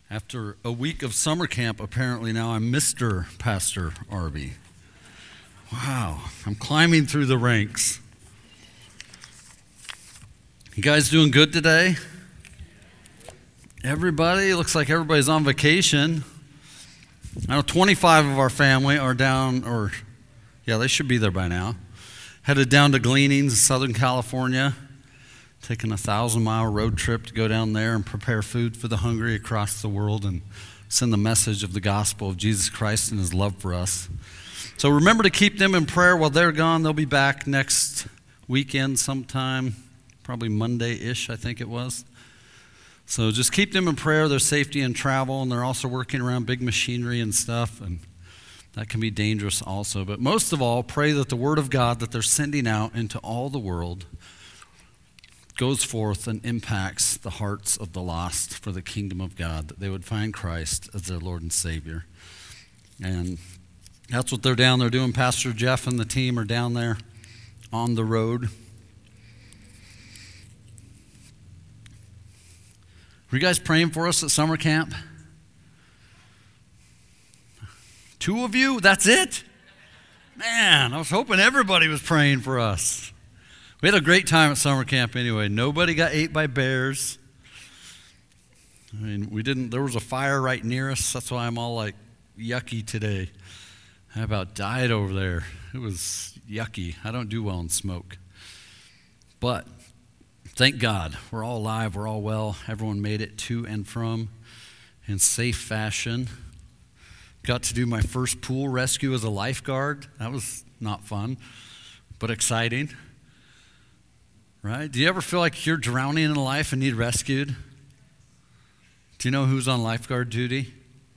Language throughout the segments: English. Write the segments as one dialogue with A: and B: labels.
A: After a week of summer camp, apparently now I'm Mr. Pastor Arby. Wow, I'm climbing through the ranks. You guys doing good today? Everybody? Looks like everybody's on vacation. I know 25 of our family are down, they should be there by now. Headed down to Gleanings in Southern California. Taking a 1,000-mile road trip to go down there and prepare food for the hungry across the world and send the message of the gospel of Jesus Christ and his love for us. So remember to keep them in prayer while they're gone. They'll be back next weekend sometime, probably Monday-ish, I think it was. So just keep them in prayer, their safety in travel, and they're also working around big machinery and stuff, and that can be dangerous also. But most of all, pray that the word of God that they're sending out into all the world goes forth and impacts the hearts of the lost for the kingdom of God, that they would find Christ as their Lord and Savior. And that's what they're down there doing. Pastor Jeff and the team are down there on the road. Were you guys praying for us at summer camp? 2 of you? That's it? Man, I was hoping everybody was praying for us. We had a great time at summer camp anyway. Nobody got ate by bears. I mean, there was a fire right near us. That's why I'm all like yucky today. I about died over there. It was yucky. I don't do well in smoke. But thank God, we're all alive, we're all well. Everyone made it to and from in safe fashion. Got to do my first pool rescue as a lifeguard. That was not fun, but exciting. Right? Do you ever feel like you're drowning in life and need rescued? Do you know who's on lifeguard duty?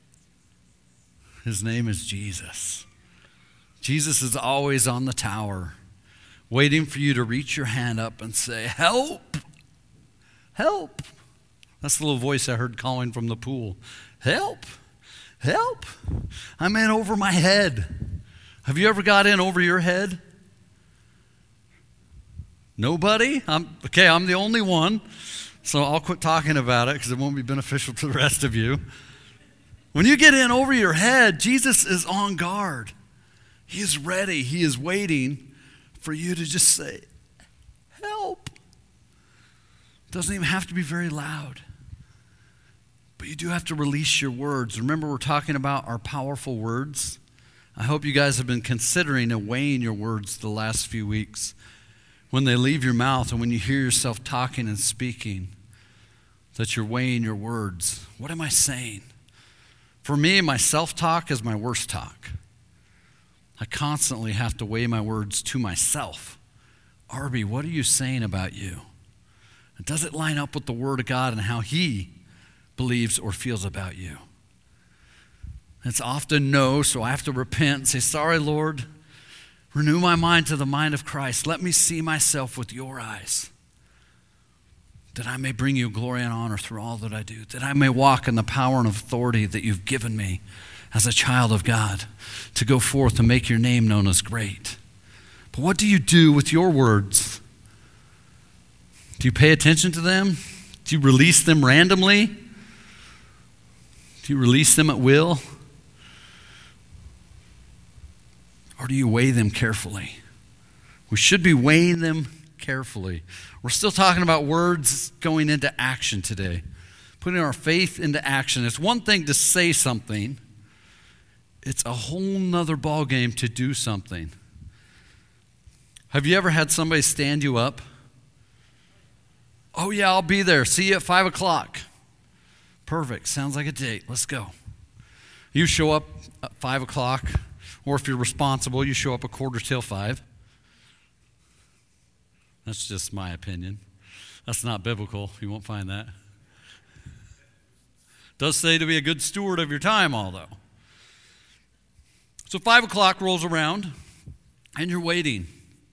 A: His name is Jesus. Jesus is always on the tower, waiting for you to reach your hand up and say, "Help! Help!" That's the little voice I heard calling from the pool. Help! Help! I'm in over my head. Have you ever got in over your head? Nobody? I'm the only one, so I'll quit talking about it because it won't be beneficial to the rest of you. When you get in over your head, Jesus is on guard. He is ready. He is waiting for you to just say, "Help." It doesn't even have to be very loud, but you do have to release your words. Remember, we're talking about our powerful words. I hope you guys have been considering and weighing your words the last few weeks. When they leave your mouth and when you hear yourself talking and speaking, that you're weighing your words. What am I saying? For me, my self-talk is my worst talk. I constantly have to weigh my words to myself. Arby, what are you saying about you? And does it line up with the Word of God and how He believes or feels about you? It's often no, so I have to repent and say, "Sorry, Lord. Renew my mind to the mind of Christ. Let me see myself with your eyes, that I may bring you glory and honor through all that I do, that I may walk in the power and authority that you've given me as a child of God, to go forth and make your name known as great." But what do you do with your words? Do you pay attention to them? Do you release them randomly? Do you release them at will? Or do you weigh them carefully? We should be weighing them carefully. We're still talking about words going into action today, putting our faith into action. It's one thing to say something. It's a whole nother ballgame to do something. Have you ever had somebody stand you up? "Oh yeah, I'll be there. See you at 5 o'clock. Perfect. Sounds like a date. Let's go. You show up at 5 o'clock. Or if you're responsible, you show up 5:15. That's just my opinion. That's not biblical. You won't find that. It does say to be a good steward of your time, although. So 5 o'clock rolls around, and you're waiting.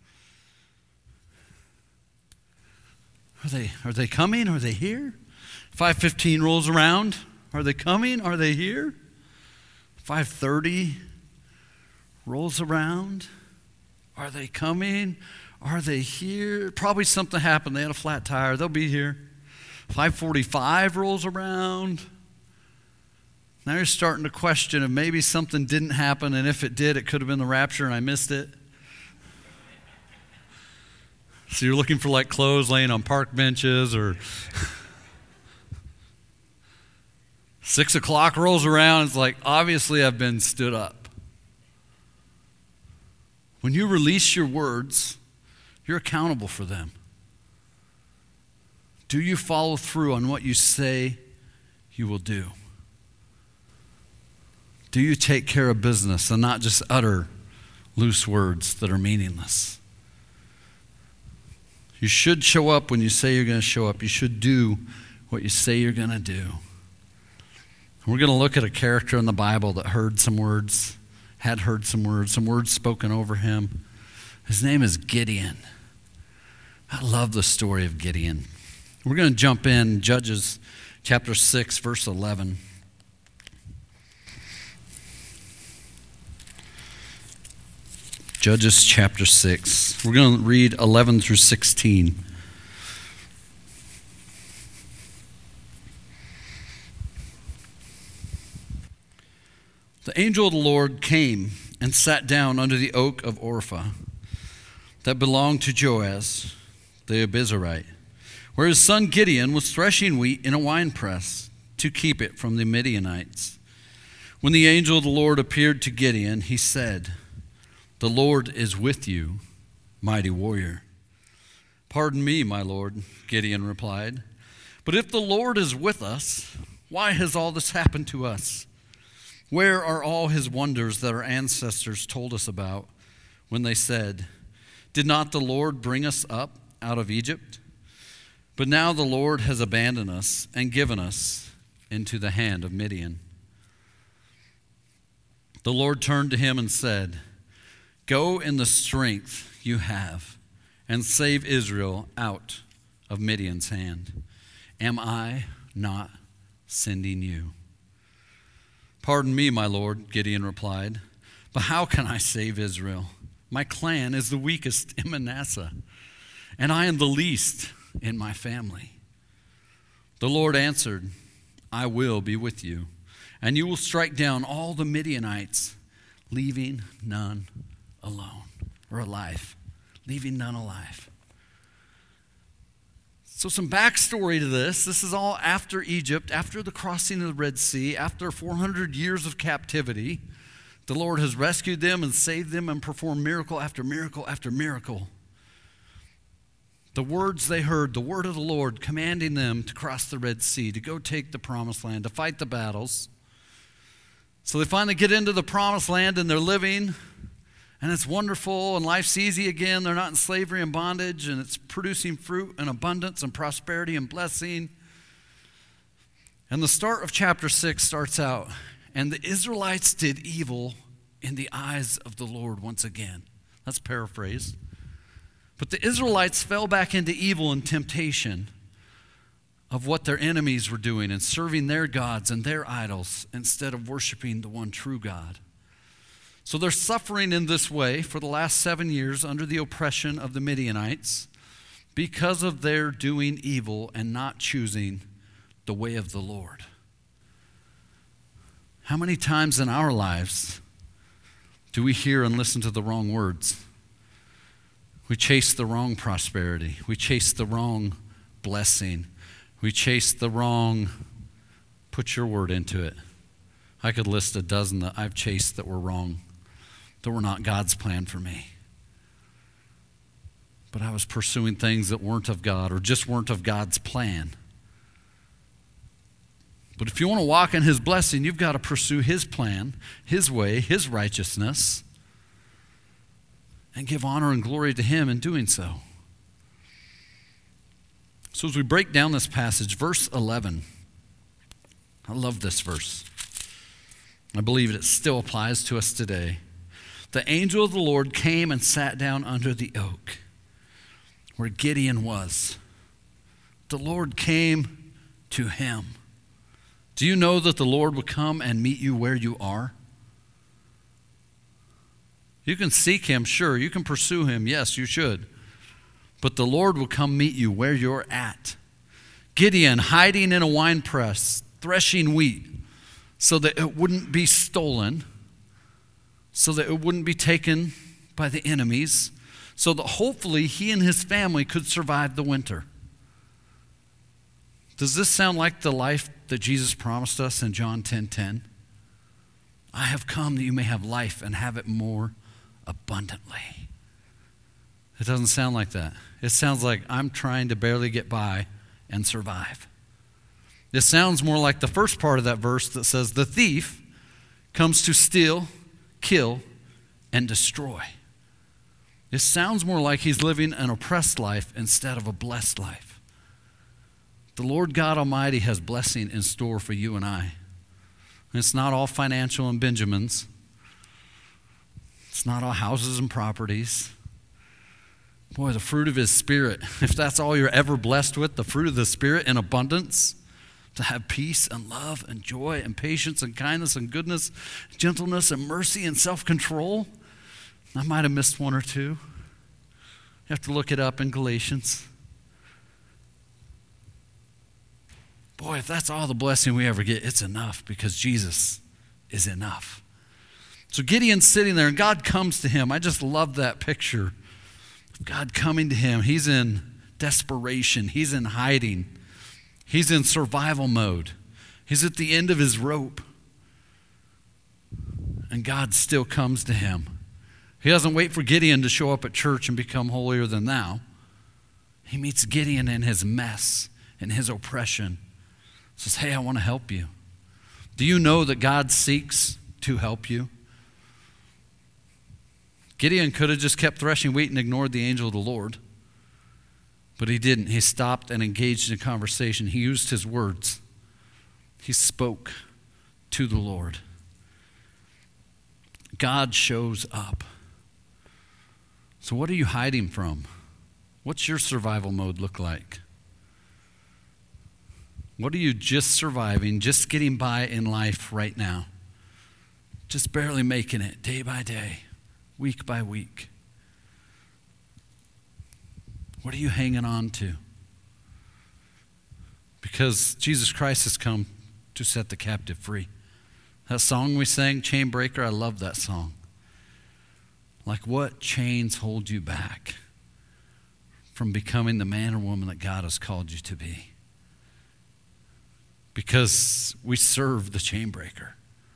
A: Are they coming? Are they here? 5:15 rolls around. Are they coming? Are they here? 5:30 rolls around. Are they coming? Are they here? Probably something happened. They had a flat tire. They'll be here. 5:45 rolls around. Now you're starting to question if maybe something didn't happen, and if it did, it could have been the rapture and I missed it. So you're looking for like clothes laying on park benches, or 6 o'clock rolls around, it's like, obviously I've been stood up. When you release your words, you're accountable for them. Do you follow through on what you say you will do? Do you take care of business and not just utter loose words that are meaningless? You should show up when you say you're going to show up. You should do what you say you're going to do. We're going to look at a character in the Bible that heard some words spoken over him. His name is Gideon. I love the story of Gideon. We're going to jump in Judges chapter 6, verse 11. Judges chapter 6. We're going to read 11 through 16. The angel of the Lord came and sat down under the oak of Ophrah that belonged to Joaz the Abiezrite, where his son Gideon was threshing wheat in a winepress to keep it from the Midianites. When the angel of the Lord appeared to Gideon, he said, "The Lord is with you, mighty warrior." "Pardon me, my Lord," Gideon replied, "but if the Lord is with us, why has all this happened to us? Where are all his wonders that our ancestors told us about when they said, 'Did not the Lord bring us up out of Egypt?' But now the Lord has abandoned us and given us into the hand of Midian." The Lord turned to him and said, "Go in the strength you have and save Israel out of Midian's hand. Am I not sending you?" "Pardon me, my Lord," Gideon replied, "but how can I save Israel? My clan is the weakest in Manasseh, and I am the least in my family." The Lord answered, "I will be with you, and you will strike down all the Midianites, leaving none alone," or alive, leaving none alive. So some backstory to this. This is all after Egypt, after the crossing of the Red Sea, after 400 years of captivity. The Lord has rescued them and saved them and performed miracle after miracle after miracle. The words they heard, the word of the Lord commanding them to cross the Red Sea, to go take the promised land, to fight the battles. So they finally get into the promised land and they're living, and it's wonderful, and life's easy again. They're not in slavery and bondage, and it's producing fruit and abundance and prosperity and blessing. And the start of chapter 6 starts out, "And the Israelites did evil in the eyes of the Lord once again." That's paraphrased. But the Israelites fell back into evil and temptation of what their enemies were doing and serving their gods and their idols instead of worshiping the one true God. So they're suffering in this way for the last 7 years under the oppression of the Midianites because of their doing evil and not choosing the way of the Lord. How many times in our lives do we hear and listen to the wrong words? We chase the wrong prosperity. We chase the wrong blessing. We chase the wrong, put your word into it. I could list a dozen that I've chased that were wrong, that were not God's plan for me. But I was pursuing things that weren't of God or just weren't of God's plan. But if you want to walk in his blessing, you've got to pursue his plan, his way, his righteousness, and give honor and glory to him in doing so. So as we break down this passage, verse 11, I love this verse. I believe it still applies to us today. The angel of the Lord came and sat down under the oak where Gideon was. The Lord came to him. Do you know that the Lord will come and meet you where you are? You can seek him, sure. You can pursue him, yes, you should. But the Lord will come meet you where you're at. Gideon hiding in a winepress, threshing wheat, so that it wouldn't be stolen, so that it wouldn't be taken by the enemies, so that hopefully he and his family could survive the winter. Does this sound like the life that Jesus promised us in John 10:10? I have come that you may have life and have it more abundantly. It doesn't sound like that. It sounds like I'm trying to barely get by and survive. It sounds more like the first part of that verse that says, the thief comes to steal, kill, and destroy. It sounds more like he's living an oppressed life instead of a blessed life. The Lord God Almighty has blessing in store for you and I. And it's not all financial and Benjamins. It's not all houses and properties. Boy, the fruit of his Spirit, if that's all you're ever blessed with, the fruit of the Spirit in abundance, to have peace and love and joy and patience and kindness and goodness, gentleness and mercy and self-control. I might have missed one or two. You have to look it up in Galatians. Boy, if that's all the blessing we ever get, it's enough because Jesus is enough. So Gideon's sitting there and God comes to him. I just love that picture of God coming to him. He's in desperation. He's in hiding. He's in survival mode. He's at the end of his rope. And God still comes to him. He doesn't wait for Gideon to show up at church and become holier than thou. He meets Gideon in his mess, in his oppression. Says, hey, I want to help you. Do you know that God seeks to help you? Gideon could have just kept threshing wheat and ignored the angel of the Lord. But he didn't. He stopped and engaged in a conversation. He used his words. He spoke to the Lord. God shows up. So what are you hiding from? What's your survival mode look like? What are you just surviving, just getting by in life right now? Just barely making it day by day, week by week. What are you hanging on to? Because Jesus Christ has come to set the captive free. That song we sang, Chain Breaker, I love that song. Like, what chains hold you back from becoming the man or woman that God has called you to be? Because we serve the chain breaker.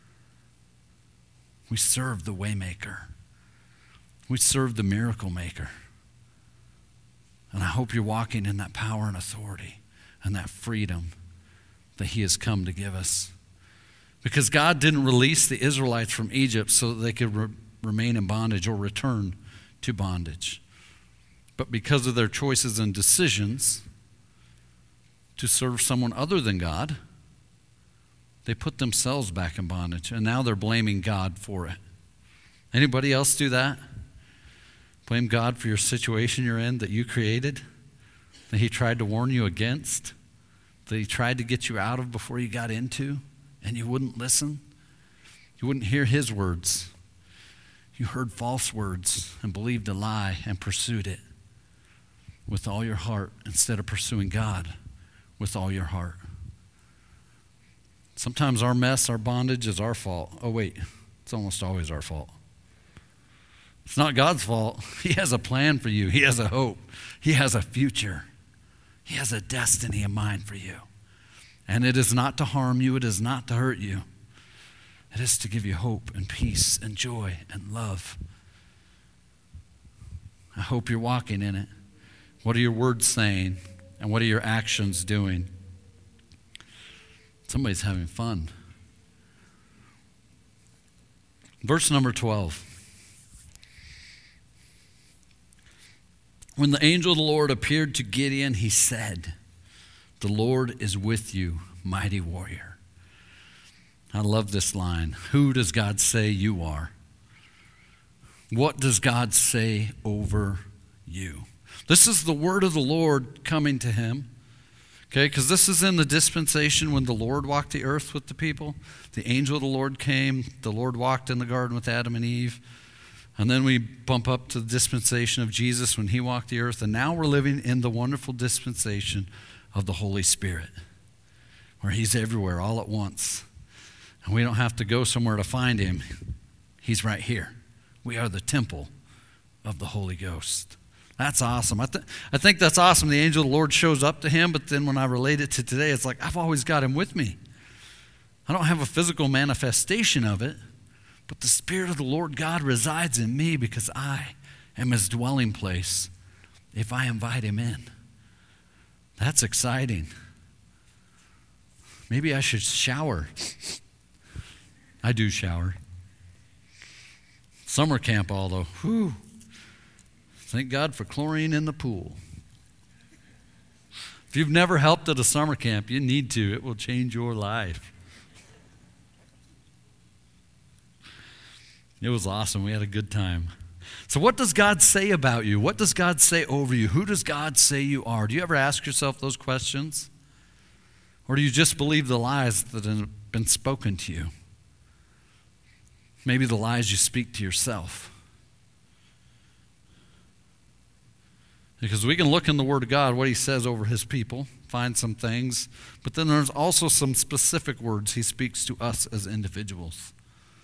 A: We serve the way maker. We serve the miracle maker. And I hope you're walking in that power and authority and that freedom that he has come to give us. Because God didn't release the Israelites from Egypt so that they could remain in bondage or return to bondage. But because of their choices and decisions to serve someone other than God, they put themselves back in bondage. And now they're blaming God for it. Anybody else do that? Blame God for your situation you're in that you created, that he tried to warn you against, that he tried to get you out of before you got into, and you wouldn't listen. You wouldn't hear his words. You heard false words and believed a lie and pursued it with all your heart instead of pursuing God with all your heart. Sometimes our mess, our bondage is our fault. Oh wait, it's almost always our fault. It's not God's fault. He has a plan for you. He has a hope. He has a future. He has a destiny in mind for you. And it is not to harm you. It is not to hurt you. It is to give you hope and peace and joy and love. I hope you're walking in it. What are your words saying? And what are your actions doing? Somebody's having fun. Verse number 12. When the angel of the Lord appeared to Gideon, he said, "The Lord is with you, mighty warrior." I love this line. Who does God say you are? What does God say over you? This is the word of the Lord coming to him. Okay, because this is in the dispensation when the Lord walked the earth with the people. The angel of the Lord came. The Lord walked in the garden with Adam and Eve. And then we bump up to the dispensation of Jesus when he walked the earth. And now we're living in the wonderful dispensation of the Holy Spirit, where he's everywhere all at once. And we don't have to go somewhere to find him. He's right here. We are the temple of the Holy Ghost. That's awesome. I think that's awesome. The angel of the Lord shows up to him, but then when I relate it to today, it's like I've always got him with me. I don't have a physical manifestation of it, but the Spirit of the Lord God resides in me because I am his dwelling place if I invite him in. That's exciting. Maybe I should shower. I do shower. Summer camp, although, whew. Thank God for chlorine in the pool. If you've never helped at a summer camp, you need to. It will change your life. It was awesome. We had a good time. So what does God say about you? What does God say over you? Who does God say you are? Do you ever ask yourself those questions? Or do you just believe the lies that have been spoken to you? Maybe the lies you speak to yourself. Because we can look in the Word of God, what he says over his people, find some things, but then there's also some specific words he speaks to us as individuals.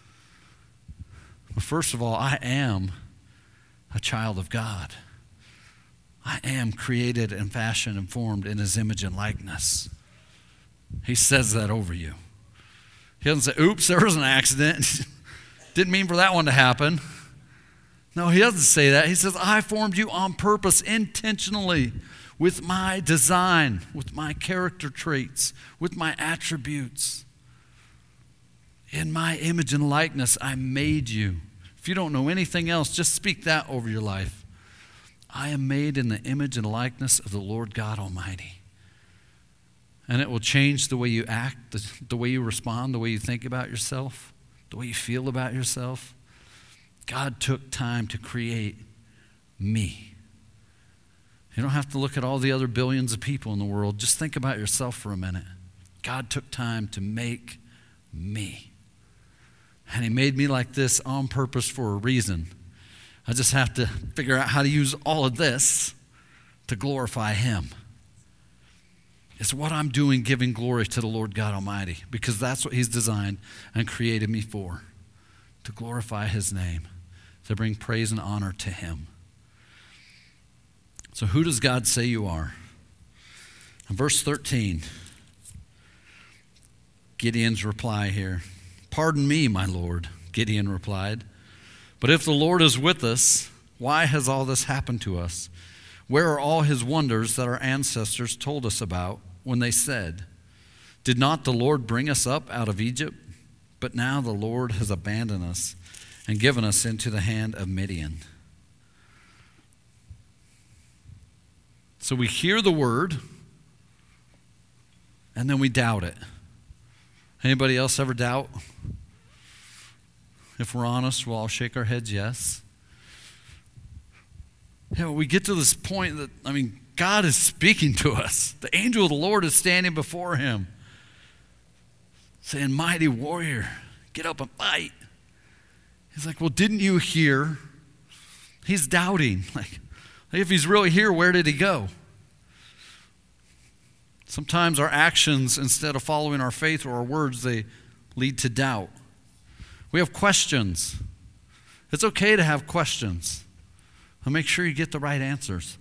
A: But first of all, I am a child of God. I am created and fashioned and formed in his image and likeness. He says that over you. He doesn't say, oops, there was an accident. Didn't mean for that one to happen. No, he doesn't say that. He says, I formed you on purpose, intentionally, with my design, with my character traits, with my attributes. In my image and likeness, I made you. If you don't know anything else, just speak that over your life. I am made in the image and likeness of the Lord God Almighty. And it will change the way you act, the way you respond, the way you think about yourself, the way you feel about yourself. God took time to create me. You don't have to look at all the other billions of people in the world. Just think about yourself for a minute. God took time to make me. And he made me like this on purpose for a reason. I just have to figure out how to use all of this to glorify him. It's what I'm doing, giving glory to the Lord God Almighty, because that's what he's designed and created me for, to glorify his name, to bring praise and honor to him. So who does God say you are? In verse 13, Gideon's reply here. Pardon me, my Lord, Gideon replied. But if the Lord is with us, why has all this happened to us? Where are all his wonders that our ancestors told us about when they said, did not the Lord bring us up out of Egypt? But now the Lord has abandoned us and given us into the hand of Midian. So we hear the word, and then we doubt it. Anybody else ever doubt? If we're honest, we'll all shake our heads yes. We get to this point that, God is speaking to us. The angel of the Lord is standing before him, saying, mighty warrior, get up and fight. He's like, well, didn't you hear? He's doubting. Like, if he's really here, where did he go? Sometimes our actions, instead of following our faith or our words, they lead to doubt. We have questions. It's okay to have questions. And make sure you get the right answers.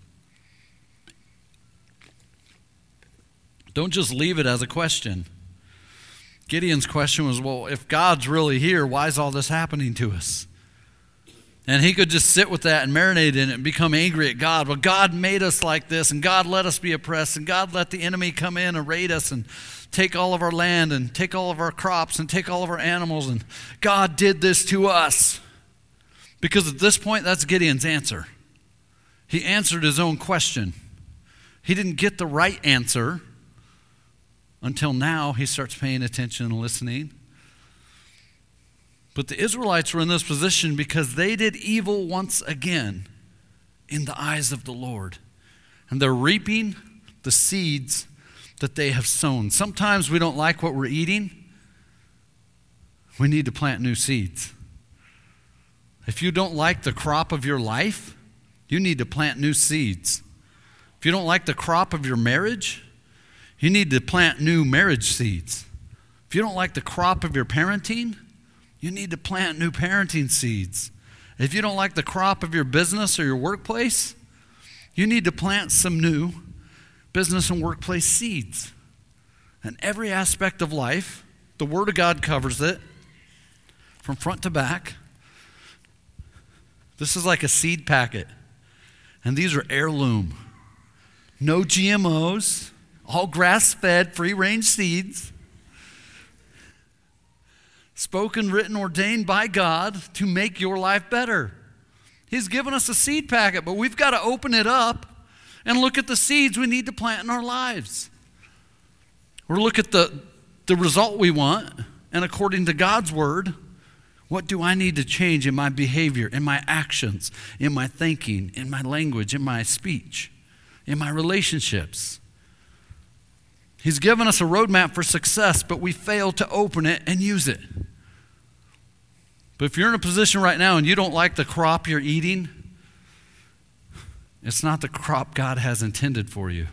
A: Don't just leave it as a question. Gideon's question was, well, if God's really here, why is all this happening to us? And he could just sit with that and marinate in it and become angry at God. Well, God made us like this, and God let us be oppressed, and God let the enemy come in and raid us and take all of our land and take all of our crops and take all of our animals, and God did this to us. Because at this point, that's Gideon's answer. He answered his own question. He didn't get the right answer until now he starts paying attention and listening. But the Israelites were in this position because they did evil once again in the eyes of the Lord. And they're reaping the seeds that they have sown. Sometimes we don't like what we're eating. We need to plant new seeds. If you don't like the crop of your life, you need to plant new seeds. If you don't like the crop of your marriage, you need to plant new marriage seeds. If you don't like the crop of your parenting, you need to plant new parenting seeds. If you don't like the crop of your business or your workplace, you need to plant some new business and workplace seeds. And every aspect of life, the Word of God covers it from front to back. This is like a seed packet. And these are heirloom. No GMOs, all grass-fed, free-range seeds. Spoken, written, ordained by God to make your life better. He's given us a seed packet, but we've got to open it up and look at the seeds we need to plant in our lives. Or look at the result we want, and according to God's word, what do I need to change in my behavior, in my actions, in my thinking, in my language, in my speech, in my relationships? He's given us a roadmap for success, but we fail to open it and use it. But if you're in a position right now and you don't like the crop you're eating, it's not the crop God has intended for you.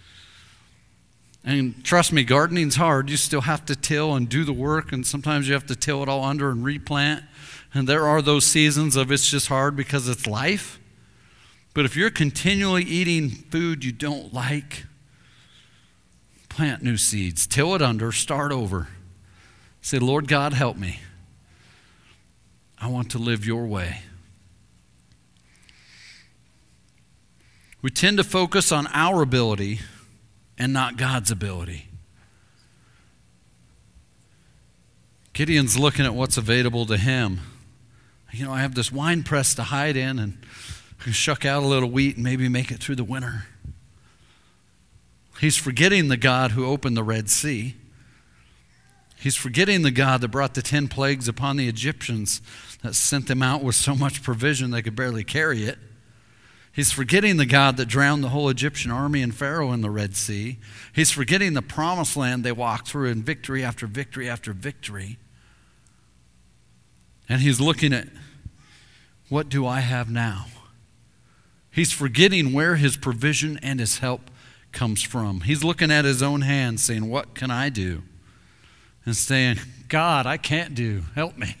A: And trust me, gardening's hard. You still have to till and do the work, and sometimes you have to till it all under and replant. And there are those seasons of it's just hard because it's life. But if you're continually eating food you don't like, plant new seeds. Till it under, start over. Say, Lord God, help me. I want to live your way. We tend to focus on our ability and not God's ability. Gideon's looking at what's available to him. You know, I have this wine press to hide in, and I can shuck out a little wheat and maybe make it through the winter. He's forgetting the God who opened the Red Sea. He's forgetting the God that brought the 10 plagues upon the Egyptians, that sent them out with so much provision they could barely carry it. He's forgetting the God that drowned the whole Egyptian army and Pharaoh in the Red Sea. He's forgetting the promised land they walked through in victory after victory after victory. And he's looking at, what do I have now? He's forgetting where his provision and his help comes from. He's looking at his own hand saying, what can I do? And saying, God, I can't do. Help me.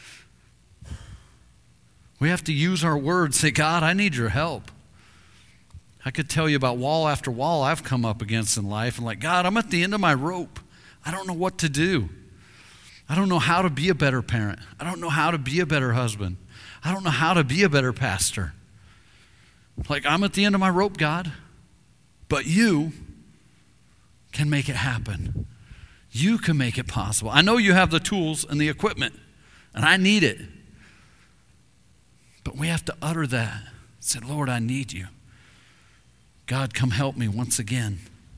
A: We have to use our words. Say, God, I need your help. I could tell you about wall after wall I've come up against in life. And like, God, I'm at the end of my rope. I don't know what to do. I don't know how to be a better parent. I don't know how to be a better husband. I don't know how to be a better pastor. Like, I'm at the end of my rope, God. But you can make it happen. You can make it possible. I know you have the tools and the equipment, and I need it. But we have to utter that. Say, Lord, I need you. God, come help me once again.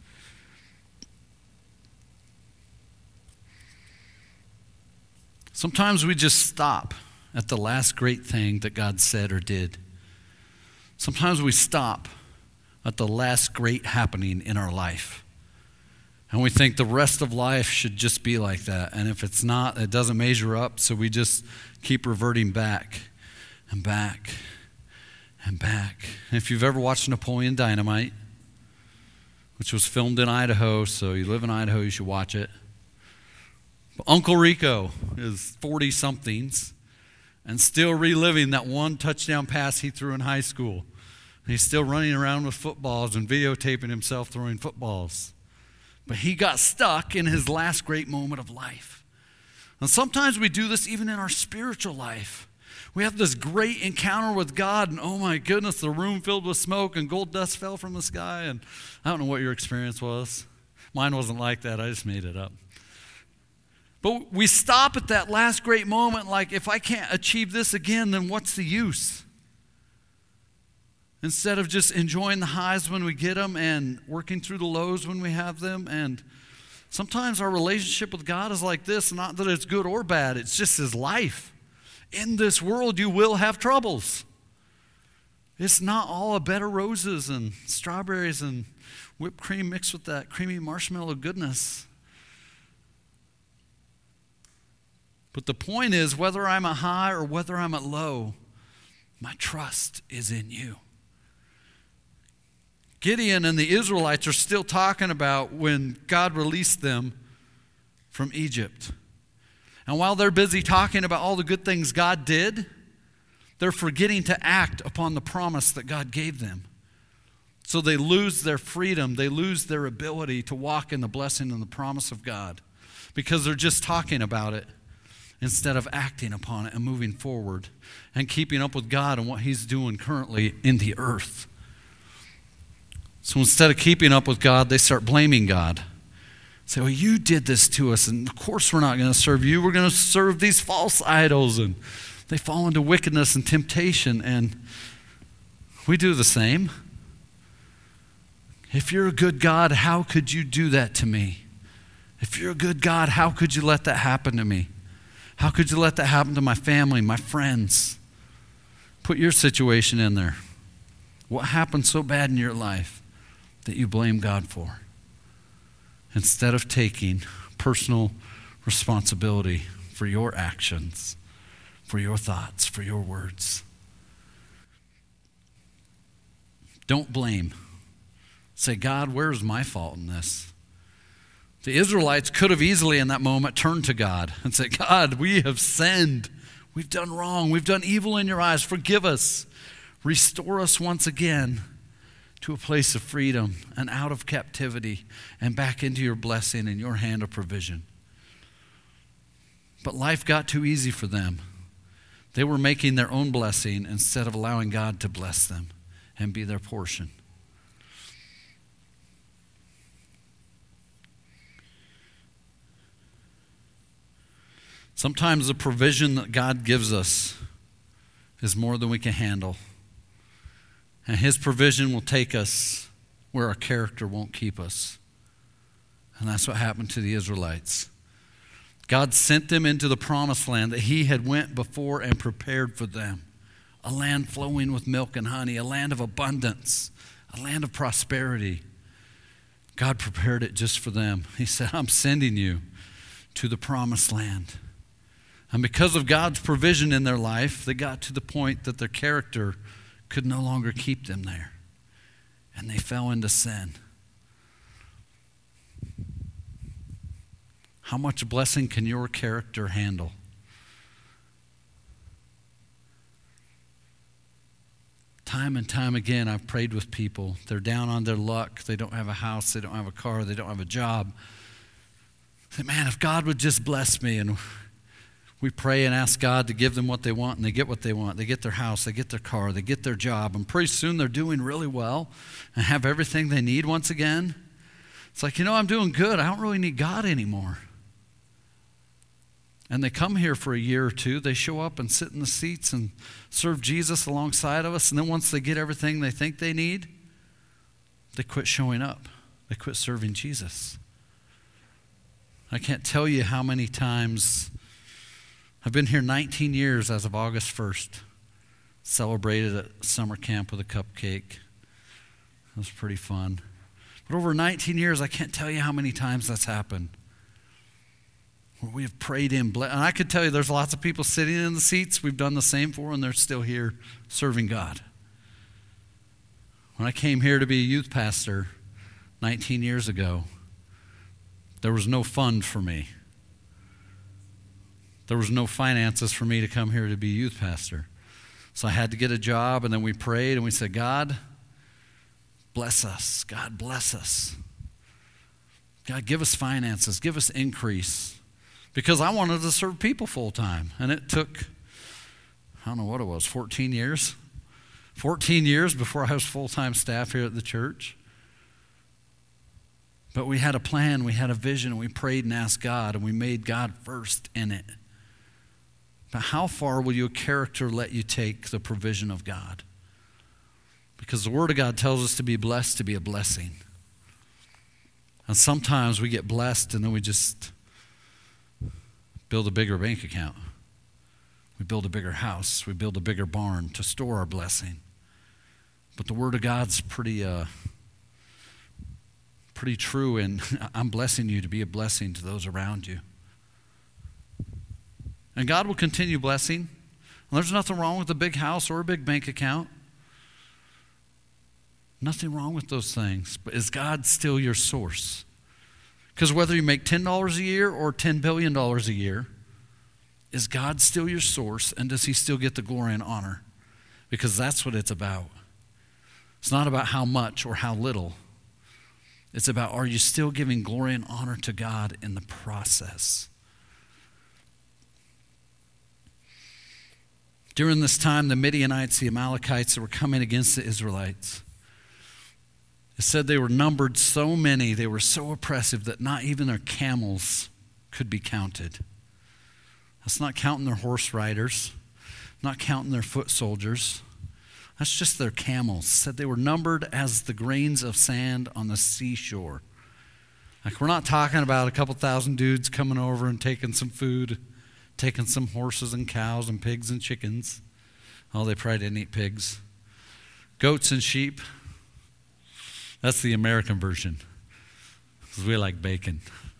A: Sometimes we just stop at the last great thing that God said or did. Sometimes we stop at the last great happening in our life. And we think the rest of life should just be like that. And if it's not, it doesn't measure up, so we just keep reverting back and back and back. And if you've ever watched Napoleon Dynamite, which was filmed in Idaho, so you live in Idaho, you should watch it. But Uncle Rico is 40-somethings and still reliving that one touchdown pass he threw in high school. And he's still running around with footballs and videotaping himself throwing footballs. But he got stuck in his last great moment of life. And sometimes we do this even in our spiritual life. We have this great encounter with God, and oh my goodness, the room filled with smoke and gold dust fell from the sky. And I don't know what your experience was. Mine wasn't like that. I just made it up. But we stop at that last great moment like, if I can't achieve this again, then what's the use? Instead of just enjoying the highs when we get them and working through the lows when we have them. And sometimes our relationship with God is like this, not that it's good or bad, it's just his life. In this world, you will have troubles. It's not all a bed of roses and strawberries and whipped cream mixed with that creamy marshmallow goodness. But the point is, whether I'm at high or whether I'm at low, my trust is in you. Gideon and the Israelites are still talking about when God released them from Egypt. And while they're busy talking about all the good things God did, they're forgetting to act upon the promise that God gave them. So they lose their freedom. They lose their ability to walk in the blessing and the promise of God because they're just talking about it instead of acting upon it and moving forward and keeping up with God and what He's doing currently in the earth. So instead of keeping up with God, they start blaming God. Say, well, you did this to us, and of course we're not going to serve you. We're going to serve these false idols. And they fall into wickedness and temptation, and we do the same. If you're a good God, how could you do that to me? If you're a good God, how could you let that happen to me? How could you let that happen to my family, my friends? Put your situation in there. What happened so bad in your life that you blame God for? Instead of taking personal responsibility for your actions, for your thoughts, for your words. Don't blame. Say, God, where's my fault in this? The Israelites could have easily in that moment turned to God and said, God, we have sinned. We've done wrong. We've done evil in your eyes. Forgive us. Restore us once again to a place of freedom and out of captivity and back into your blessing and your hand of provision. But life got too easy for them. They were making their own blessing instead of allowing God to bless them and be their portion. Sometimes the provision that God gives us is more than we can handle. And His provision will take us where our character won't keep us. And that's what happened to the Israelites. God sent them into the promised land that He had went before and prepared for them. A land flowing with milk and honey, a land of abundance, a land of prosperity. God prepared it just for them. He said, I'm sending you to the promised land. And because of God's provision in their life, they got to the point that their character could no longer keep them there. And they fell into sin. How much blessing can your character handle? Time and time again, I've prayed with people. They're down on their luck. They don't have a house. They don't have a car. They don't have a job. They say, man, if God would just bless me. And we pray and ask God to give them what they want, and they get what they want. They get their house, they get their car, they get their job, and pretty soon they're doing really well and have everything they need once again. It's like, I'm doing good. I don't really need God anymore. And they come here for a year or two. They show up and sit in the seats and serve Jesus alongside of us, and then once they get everything they think they need, they quit showing up. They quit serving Jesus. I can't tell you how many times. I've been here 19 years as of August 1st. Celebrated at summer camp with a cupcake. It was pretty fun. But over 19 years, I can't tell you how many times that's happened. Where we have prayed in. And I could tell you there's lots of people sitting in the seats we've done the same for, and they're still here serving God. When I came here to be a youth pastor 19 years ago, there was no fund for me. There was no finances for me to come here to be a youth pastor. So I had to get a job, and then we prayed, and we said, God, bless us. God, bless us. God, give us finances. Give us increase. Because I wanted to serve people full time. And it took, I don't know what it was, 14 years? 14 years before I was full-time staff here at the church. But we had a plan, we had a vision, and we prayed and asked God, and we made God first in it. But how far will your character let you take the provision of God? Because the Word of God tells us to be blessed, to be a blessing. And sometimes we get blessed and then we just build a bigger bank account. We build a bigger house. We build a bigger barn to store our blessing. But the Word of God's pretty true, and I'm blessing you to be a blessing to those around you. And God will continue blessing. And there's nothing wrong with a big house or a big bank account. Nothing wrong with those things. But is God still your source? Because whether you make $10 a year or $10 billion a year, is God still your source, and does he still get the glory and honor? Because that's what it's about. It's not about how much or how little. It's about, are you still giving glory and honor to God in the process? During this time, the Midianites, the Amalekites that were coming against the Israelites, it said they were numbered so many, they were so oppressive that not even their camels could be counted. That's not counting their horse riders, not counting their foot soldiers. That's just their camels. It said they were numbered as the grains of sand on the seashore. Like, we're not talking about a couple thousand dudes coming over and taking some food, taking some horses and cows and pigs and chickens. Oh, they probably didn't eat pigs. Goats and sheep. That's the American version, because we like bacon.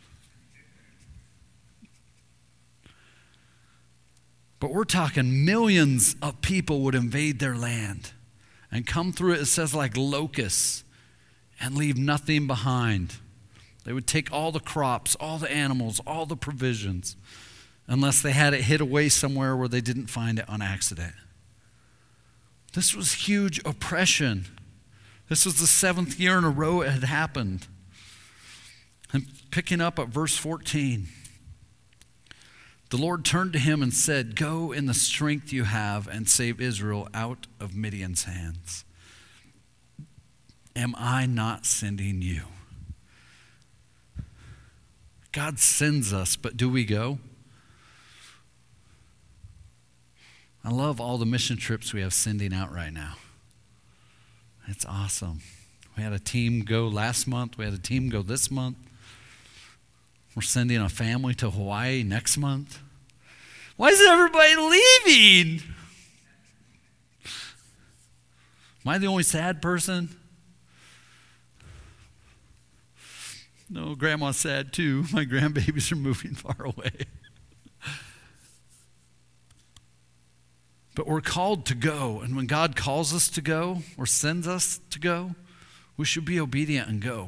A: But we're talking millions of people would invade their land and come through it says, like locusts, and leave nothing behind. They would take all the crops, all the animals, all the provisions, unless they had it hid away somewhere where they didn't find it on accident. This was huge oppression. This was the 7th year in a row it had happened. And picking up at verse 14, the Lord turned to him and said, "Go in the strength you have and save Israel out of Midian's hands. Am I not sending you?" God sends us, but do we go? I love all the mission trips we have sending out right now. It's awesome. We had a team go last month. We had a team go this month. We're sending a family to Hawaii next month. Why is everybody leaving? Am I the only sad person? No, Grandma's sad too. My grandbabies are moving far away. But we're called to go. And when God calls us to go or sends us to go, we should be obedient and go.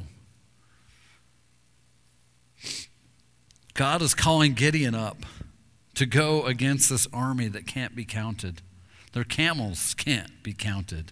A: God is calling Gideon up to go against this army that can't be counted. Their camels can't be counted.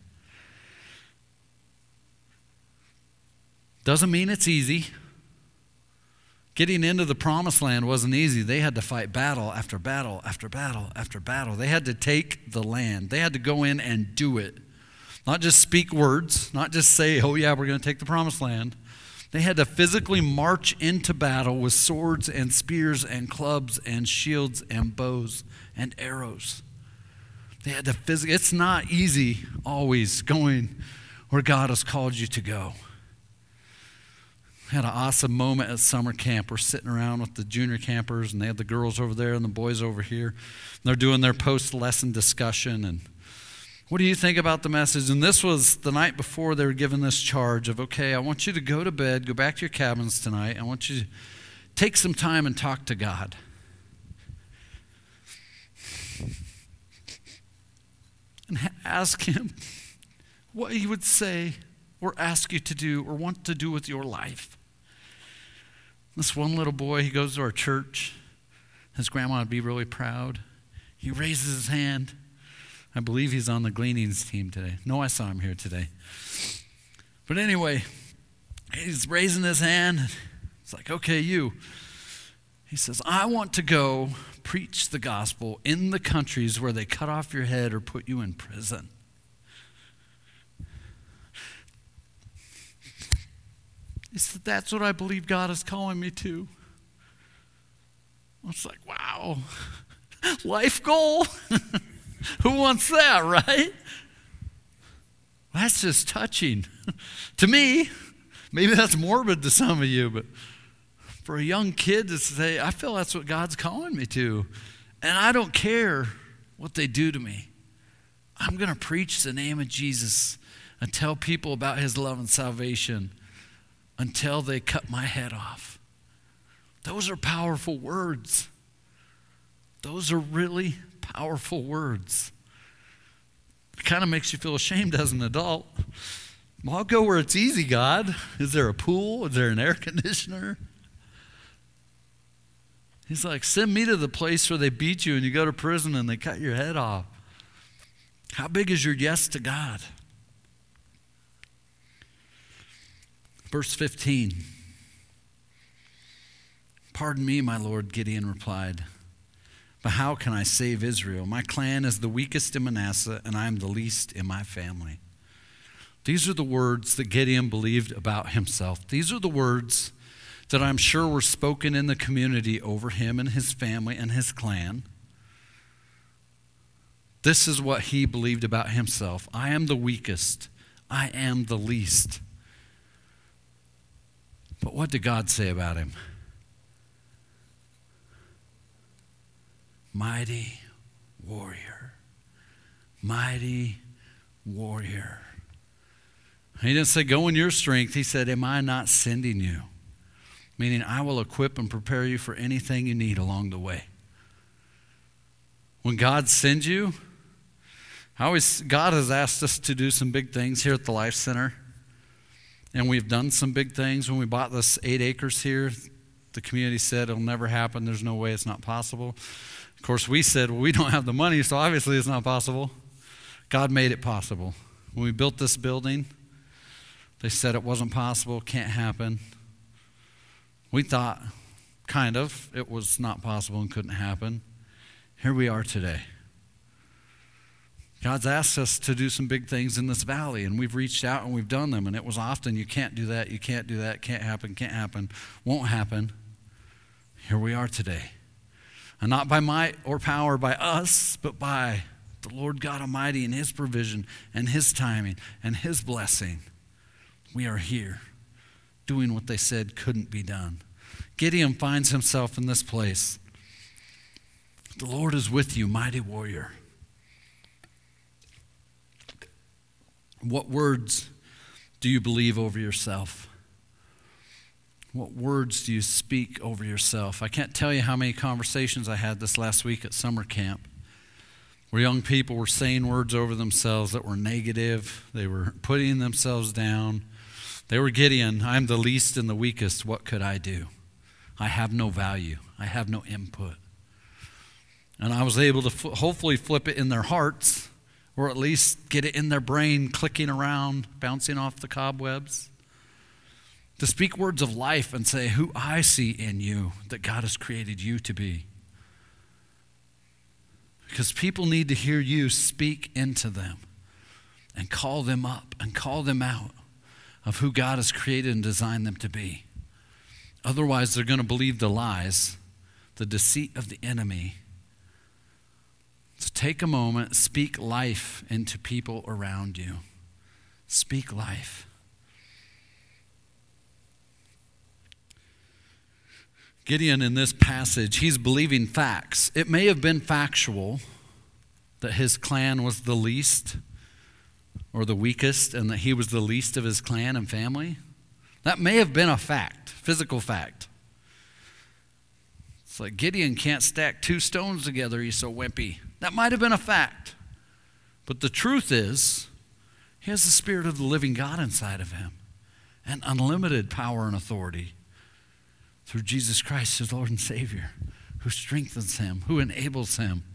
A: Doesn't mean it's easy. Getting into the promised land wasn't easy. They had to fight battle after battle after battle after battle. They had to take the land. They had to go in and do it. Not just speak words, not just say, "Oh yeah, we're going to take the promised land." They had to physically march into battle with swords and spears and clubs and shields and bows and arrows. They had to physically, it's not easy always going where God has called you to go. Had an awesome moment at summer camp. We're sitting around with the junior campers, and they had the girls over there and the boys over here. And they're doing their post-lesson discussion. And what do you think about the message? And this was the night before they were given this charge of, okay, I want you to go to bed, go back to your cabins tonight. I want you to take some time and talk to God. And ask him what he would say or ask you to do or want to do with your life. This one little boy, he goes to our church. His grandma would be really proud. He raises his hand. I believe he's on the Gleanings team today. No, I saw him here today. But anyway, he's raising his hand. It's like, okay, you. He says, I want to go preach the gospel in the countries where they cut off your head or put you in prison. He said, that's what I believe God is calling me to. I was like, wow, life goal? Who wants that, right? That's just touching. To me, maybe that's morbid to some of you, but for a young kid to say, I feel that's what God's calling me to. And I don't care what they do to me. I'm going to preach the name of Jesus and tell people about his love and salvation until they cut my head off. Those are powerful words. Those are really powerful words. It kind of makes you feel ashamed as an adult. Well, I'll go where it's easy, God. Is there a pool? Is there an air conditioner? He's like, send me to the place where they beat you and you go to prison and they cut your head off. How big is your yes to God? Verse 15. Pardon me, my Lord, Gideon replied, but how can I save Israel? My clan is the weakest in Manasseh, and I am the least in my family. These are the words that Gideon believed about himself. These are the words that I'm sure were spoken in the community over him and his family and his clan. This is what he believed about himself. I am the weakest. I am the least. But what did God say about him? Mighty warrior. Mighty warrior. He didn't say, go in your strength. He said, am I not sending you? Meaning, I will equip and prepare you for anything you need along the way. When God sends you, God has asked us to do some big things here at the Life Center. And we've done some big things. When we bought this 8 acres here, the community said it'll never happen. There's no way, it's not possible. Of course, we said, well, we don't have the money, so obviously it's not possible. God made it possible. When we built this building, they said it wasn't possible, can't happen. We thought, kind of, it was not possible and couldn't happen. Here we are today. God's asked us to do some big things in this valley, and we've reached out and we've done them, and it was often, you can't do that, can't happen, won't happen. Here we are today. And not by might or power by us, but by the Lord God Almighty and His provision and His timing and His blessing. We are here doing what they said couldn't be done. Gideon finds himself in this place. The Lord is with you, mighty warrior. What words do you believe over yourself? What words do you speak over yourself? I can't tell you how many conversations I had this last week at summer camp where young people were saying words over themselves that were negative. They were putting themselves down. They were Gideon, I'm the least and the weakest. What could I do? I have no value. I have no input. And I was able to hopefully flip it in their hearts, or at least get it in their brain, clicking around, bouncing off the cobwebs. To speak words of life and say who I see in you, that God has created you to be. Because people need to hear you speak into them and call them up and call them out of who God has created and designed them to be. Otherwise, they're going to believe the lies, the deceit of the enemy. So take a moment, speak life into people around you. Speak life. Gideon, in this passage, he's believing facts. It may have been factual that his clan was the least or the weakest and that he was the least of his clan and family. That may have been a fact, physical fact. It's like Gideon can't stack 2 stones together, he's so wimpy. That might have been a fact. But the truth is, he has the Spirit of the living God inside of him and unlimited power and authority through Jesus Christ, his Lord and Savior, who strengthens him, who enables him.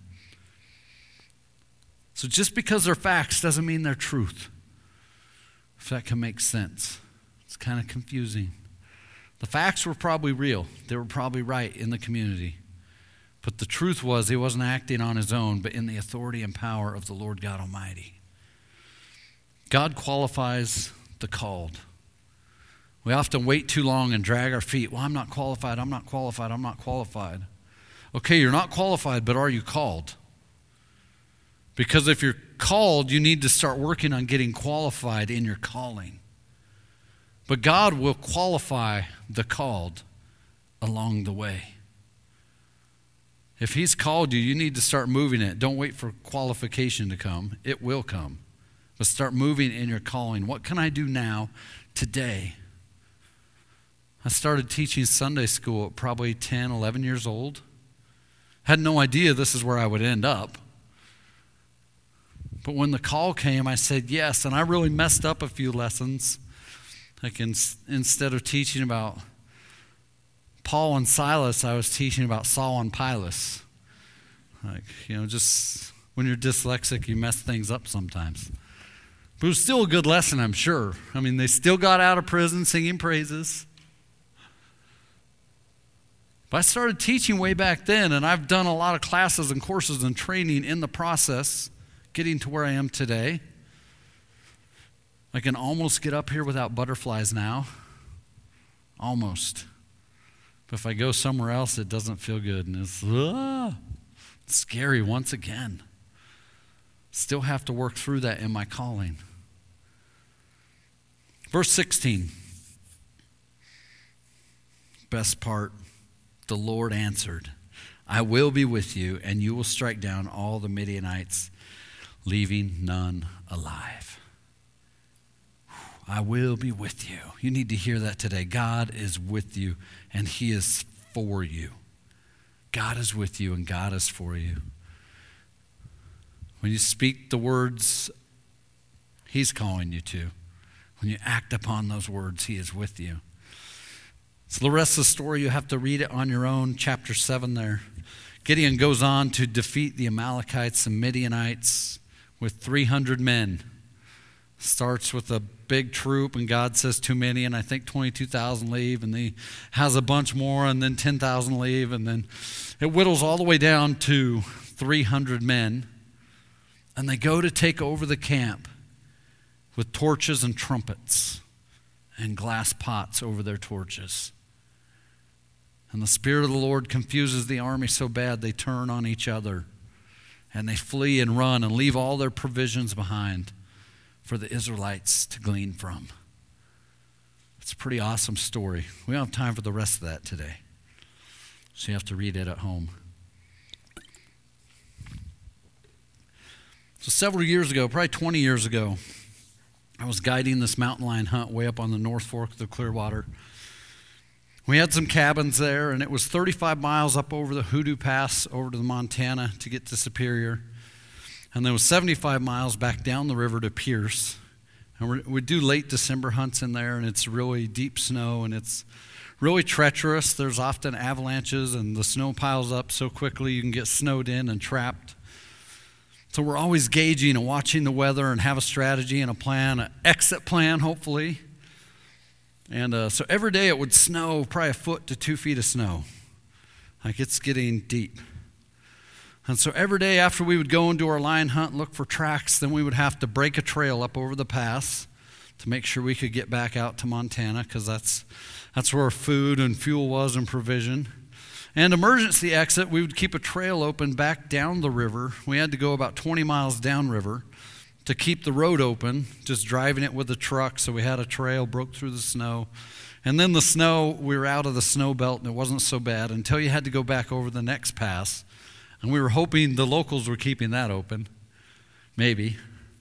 A: So just because they're facts doesn't mean they're truth. If that can make sense. It's kind of confusing. The facts were probably real. They were probably right in the community. But the truth was he wasn't acting on his own, but in the authority and power of the Lord God Almighty. God qualifies the called. We often wait too long and drag our feet. Well, I'm not qualified, I'm not qualified, I'm not qualified. Okay, you're not qualified, but are you called? Because if you're called, you need to start working on getting qualified in your calling. But God will qualify the called along the way. If He's called you, you need to start moving it. Don't wait for qualification to come. It will come. But start moving in your calling. What can I do now, today? I started teaching Sunday school at probably 10, 11 years old. Had no idea this is where I would end up. But when the call came, I said yes, and I really messed up a few lessons. Like instead of teaching about Paul and Silas, I was teaching about Saul and Pylos. Like, just when you're dyslexic, you mess things up sometimes. But it was still a good lesson, I'm sure. I mean, they still got out of prison singing praises. But I started teaching way back then, and I've done a lot of classes and courses and training in the process, getting to where I am today. I can almost get up here without butterflies now. Almost. But if I go somewhere else, it doesn't feel good, and it's scary once again. Still have to work through that in my calling. Verse 16. Best part. The Lord answered, I will be with you, and you will strike down all the Midianites, leaving none alive. I will be with you. You need to hear that today. God is with you, and he is for you. God is with you, and God is for you. When you speak the words he's calling you to, when you act upon those words, he is with you. So the rest of the story, you have to read it on your own, chapter 7 there. Gideon goes on to defeat the Amalekites and Midianites with 300 men. Starts with a big troop, and God says too many, and I think 22,000 leave, and he has a bunch more, and then 10,000 leave, and then it whittles all the way down to 300 men. And they go to take over the camp with torches and trumpets and glass pots over their torches. And the Spirit of the Lord confuses the army so bad they turn on each other. And they flee and run and leave all their provisions behind for the Israelites to glean from. It's a pretty awesome story. We don't have time for the rest of that today. So you have to read it at home. So several years ago, probably 20 years ago, I was guiding this mountain lion hunt way up on the North Fork of the Clearwater. We had some cabins there, and it was 35 miles up over the Hoodoo Pass over to the Montana to get to Superior. And there was 75 miles back down the river to Pierce. And we do late December hunts in there, and it's really deep snow, and it's really treacherous. There's often avalanches, and the snow piles up so quickly you can get snowed in and trapped. So we're always gauging and watching the weather and have a strategy and a plan, an exit plan, hopefully. And so every day it would snow probably 1 foot to 2 feet of snow. Like it's getting deep. And so every day after we would go and do our lion hunt and look for tracks, then we would have to break a trail up over the pass to make sure we could get back out to Montana, because that's where our food and fuel was and provision. And emergency exit, we would keep a trail open back down the river. We had to go about 20 miles downriver to keep the road open, just driving it with the truck. So we had a trail, broke through the snow. And then the snow, we were out of the snow belt, and it wasn't so bad until you had to go back over the next pass. And we were hoping the locals were keeping that open. Maybe.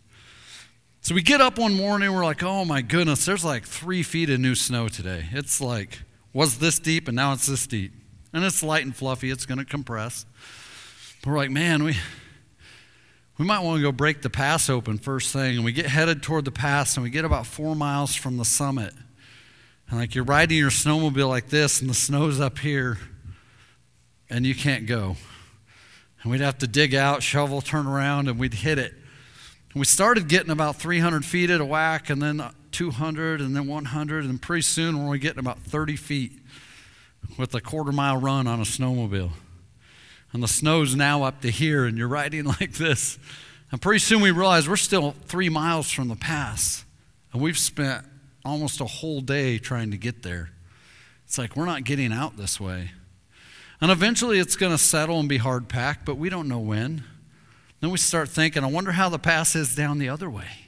A: So we get up one morning, we're like, oh my goodness, there's like 3 feet of new snow today. It's like, was this deep, and now it's this deep. And it's light and fluffy, it's going to compress. But we're like, man, we might want to go break the pass open first thing. And we get headed toward the pass, and we get about 4 miles from the summit. And like you're riding your snowmobile like this, and the snow's up here, and you can't go. And we'd have to dig out, shovel, turn around, and we'd hit it. And we started getting about 300 feet at a whack, and then 200, and then 100, and pretty soon we're getting about 30 feet with a quarter-mile run on a snowmobile. And the snow's now up to here, and you're riding like this. And pretty soon we realize we're still 3 miles from the pass, and we've spent almost a whole day trying to get there. It's like we're not getting out this way. And eventually it's going to settle and be hard packed, but we don't know when. Then we start thinking, I wonder how the pass is down the other way.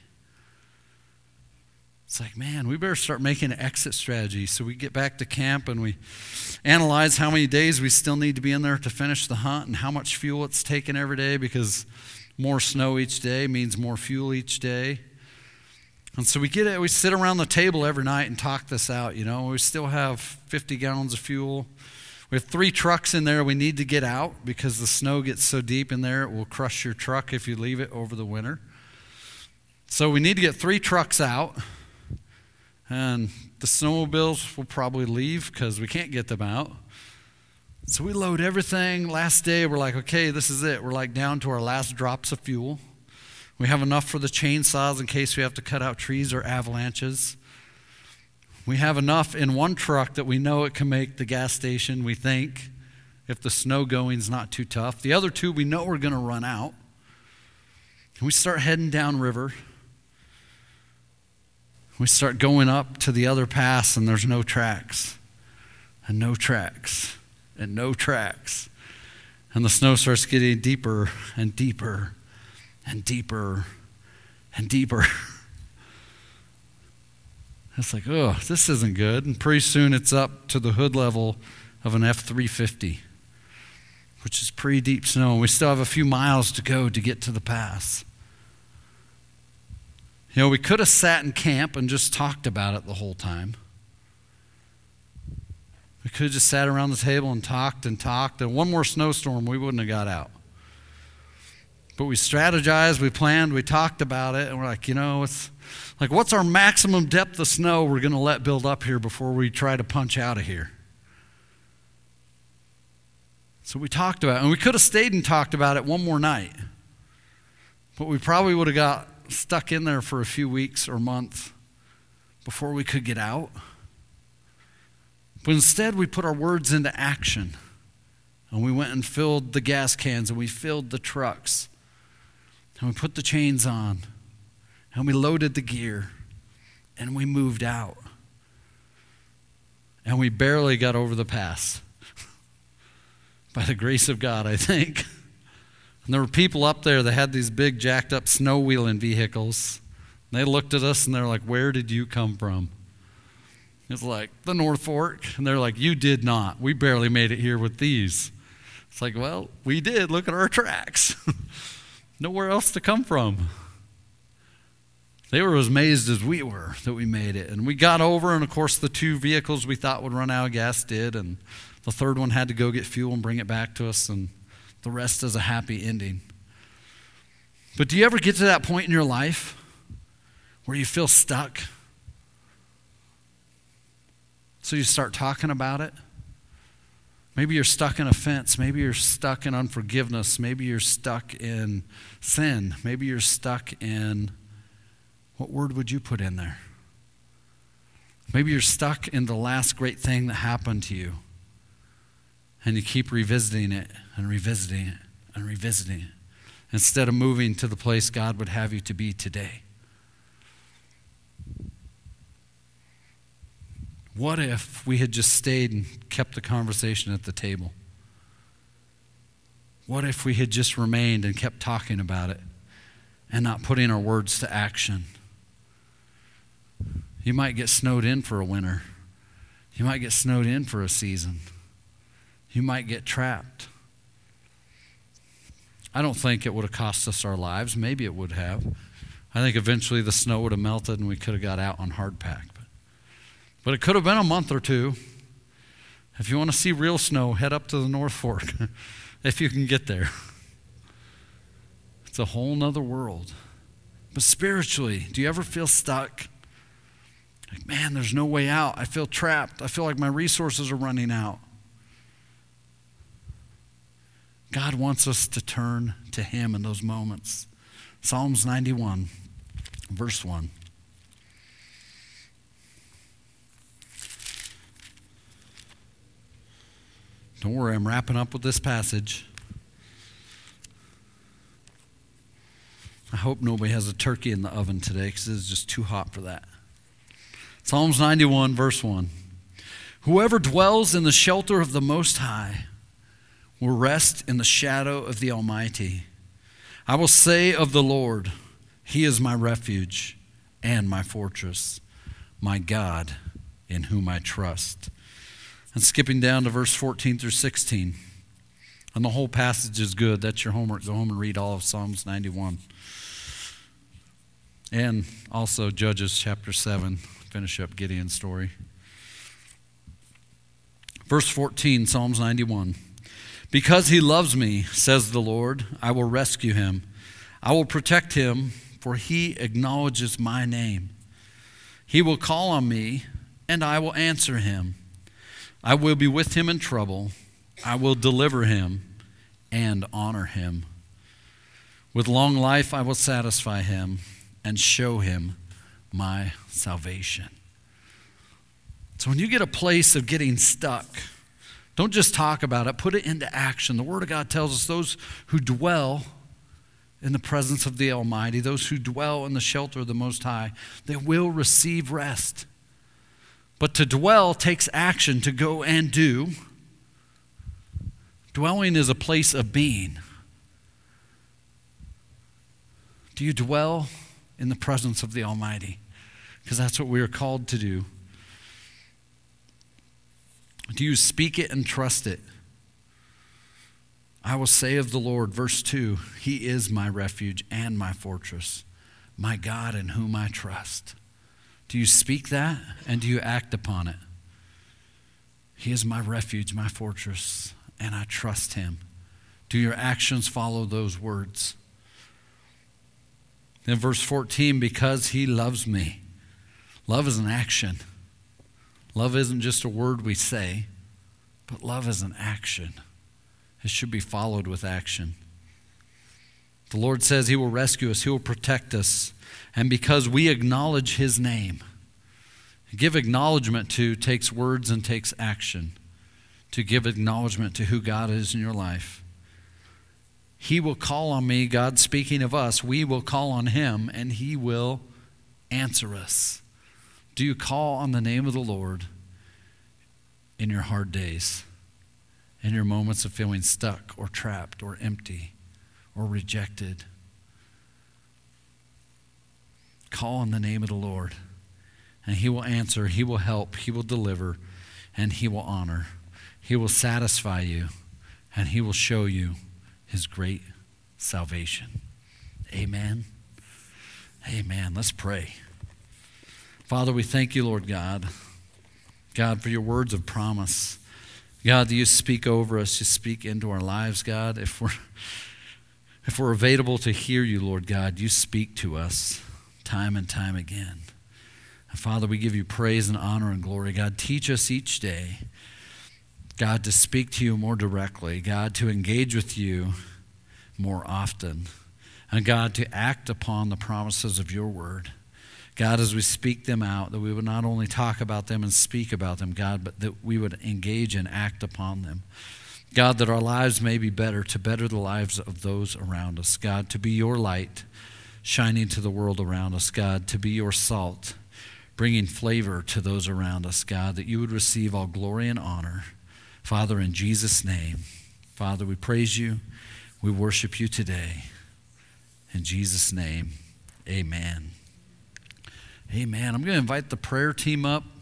A: It's like, man, we better start making an exit strategy. So we get back to camp and we analyze how many days we still need to be in there to finish the hunt and how much fuel it's taking every day, because more snow each day means more fuel each day. And so we sit around the table every night and talk this out. We still have 50 gallons of fuel. We have 3 trucks in there we need to get out because the snow gets so deep in there it will crush your truck if you leave it over the winter. So we need to get 3 trucks out, and the snowmobiles will probably leave because we can't get them out. So we load everything. Last day, we're like, okay, this is it. We're like down to our last drops of fuel. We have enough for the chainsaws in case we have to cut out trees or avalanches. We have enough in one truck that we know it can make the gas station, we think, if the snow going's not too tough. The other two, we know we're going to run out. And we start heading downriver. We start going up to the other pass, and there's no tracks, and no tracks, and no tracks. And the snow starts getting deeper and deeper and deeper and deeper. It's like, oh, this isn't good. And pretty soon it's up to the hood level of an F-350, which is pretty deep snow. We still have a few miles to go to get to the pass. You know, we could have sat in camp and just talked about it the whole time. We could have just sat around the table and talked, and one more snowstorm, we wouldn't have got out. But we strategized, we planned, we talked about it, and we're like, you know, it's like, what's our maximum depth of snow we're going to let build up here before we try to punch out of here? So we talked about it, and we could have stayed and talked about it one more night. But we probably would have got stuck in there for a few weeks or months before we could get out. But instead, we put our words into action. And we went and filled the gas cans, and we filled the trucks. And we put the chains on. And we loaded the gear. And we moved out. And we barely got over the pass. By the grace of God, I think. And there were people up there that had these big jacked up snow wheeling vehicles. And they looked at us and they're like, where did you come from? It's like, the North Fork. And they're like, you did not. We barely made it here with these. It's like, well, we did. Look at our tracks. Nowhere else to come from. They were as amazed as we were that we made it. And we got over, and of course the two vehicles we thought would run out of gas did, and the third one had to go get fuel and bring it back to us, and the rest is a happy ending. But do you ever get to that point in your life where you feel stuck? So you start talking about it? Maybe you're stuck in offense. Maybe you're stuck in unforgiveness. Maybe you're stuck in sin. Maybe you're stuck in, what word would you put in there? Maybe you're stuck in the last great thing that happened to you. And you keep revisiting it and revisiting it and revisiting it instead of moving to the place God would have you to be today. What if we had just stayed and kept the conversation at the table? What if we had just remained and kept talking about it and not putting our words to action? You might get snowed in for a winter. You might get snowed in for a season. You might get trapped. I don't think it would have cost us our lives. Maybe it would have. I think eventually the snow would have melted and we could have got out on hardpack. But it could have been a month or two. If you want to see real snow, head up to the North Fork, if you can get there. It's a whole nother world. But spiritually, do you ever feel stuck? Like, man, there's no way out. I feel trapped. I feel like my resources are running out. God wants us to turn to Him in those moments. Psalms 91, verse 1. Don't worry, I'm wrapping up with this passage. I hope nobody has a turkey in the oven today because it's just too hot for that. Psalms 91, verse 1. Whoever dwells in the shelter of the Most High will rest in the shadow of the Almighty. I will say of the Lord, He is my refuge and my fortress, my God in whom I trust. And skipping down to verse 14 through 16. And the whole passage is good. That's your homework. Go home and read all of Psalms 91. And also Judges chapter 7. Finish up Gideon's story. Verse 14, Psalms 91. Because He loves me, says the Lord, I will rescue him. I will protect him, for he acknowledges my name. He will call on me, and I will answer him. I will be with him in trouble. I will deliver him and honor him. With long life I will satisfy him and show him my salvation. So when you get a place of getting stuck, don't just talk about it, put it into action. The Word of God tells us those who dwell in the presence of the Almighty, those who dwell in the shelter of the Most High, they will receive rest. But to dwell takes action, to go and do. Dwelling is a place of being. Do you dwell in the presence of the Almighty? Because that's what we are called to do. Do you speak it and trust it? I will say of the Lord, verse 2, He is my refuge and my fortress, my God in whom I trust. Do you speak that and do you act upon it? He is my refuge, my fortress, and I trust Him. Do your actions follow those words? Then verse 14, because He loves me. Love is an action. Love isn't just a word we say, but love is an action. It should be followed with action. The Lord says He will rescue us. He will protect us. And because we acknowledge His name, give acknowledgement to takes words and takes action. To give acknowledgement to who God is in your life. He will call on me, God speaking of us, we will call on Him and He will answer us. Do you call on the name of the Lord in your hard days? In your moments of feeling stuck or trapped or empty or rejected? Call on the name of the Lord and He will answer, He will help, He will deliver, and He will honor. He will satisfy you and He will show you His great salvation. Amen. Amen. Let's pray. Father, we thank you, Lord God. God, for your words of promise. God, that you speak over us, you speak into our lives, God. If we're available to hear you, Lord God, you speak to us time and time again. And Father, we give you praise and honor and glory. God, teach us each day, God, to speak to you more directly. God, to engage with you more often. And God, to act upon the promises of your word. God, as we speak them out, that we would not only talk about them and speak about them, God, but that we would engage and act upon them. God, that our lives may be better, to better the lives of those around us. God, to be your light shining to the world around us. God, to be your salt, bringing flavor to those around us. God, that you would receive all glory and honor. Father, in Jesus' name, Father, we praise you. We worship you today. In Jesus' name, amen. Amen. I'm going to invite the prayer team up.